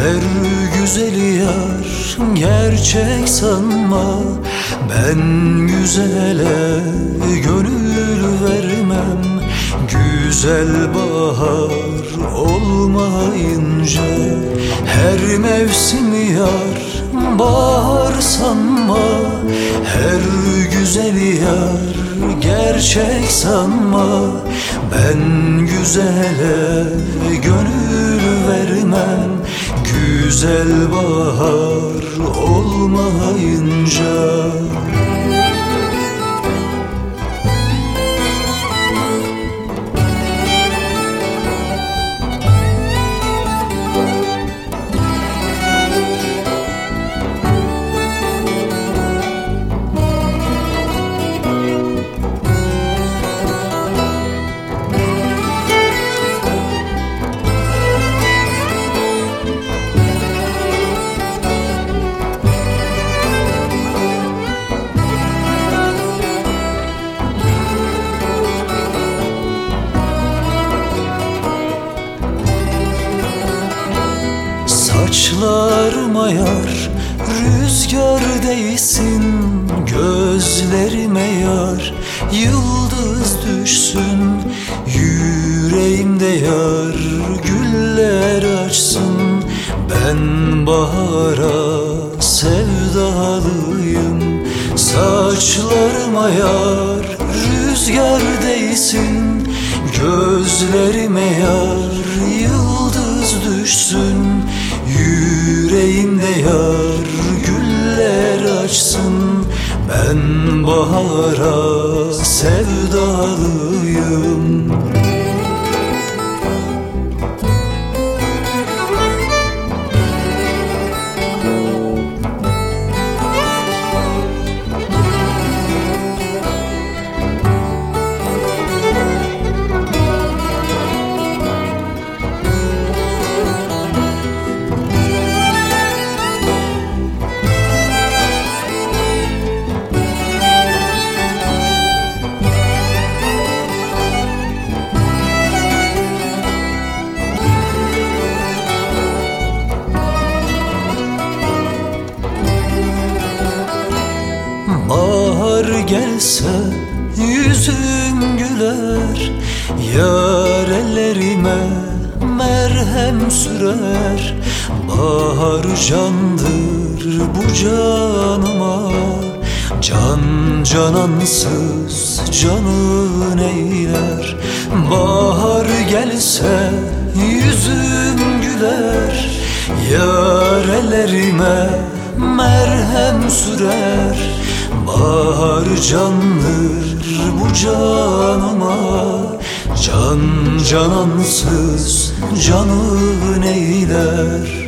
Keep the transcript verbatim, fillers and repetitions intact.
Her güzeli yar gerçek sanma, ben güzele gönül vermem. Güzel bahar olmayınca her mevsim yar bahar sanma. Her güzeli yar gerçek sanma, ben güzele gönül vermem. Güzel bahar olmayınca. Saçlarıma yar rüzgar değsin, gözlerime yar yıldız düşsün. Yüreğimde yar güller açsın, ben bahara sevdalıyım. Saçlarıma yar rüzgar değsin, gözlerime yar yıldız düşsün. Yüreğimde yar güller açsın, ben bahara sevdalıyım. Bahar gelse yüzüm güler, yar ellerime merhem sürer. Bahar candır bu canıma, can canansız canın eyler. Bahar gelse yüzüm güler, yar ellerime merhem sürer. Bahar candır bu canıma, can canansız canın eyler.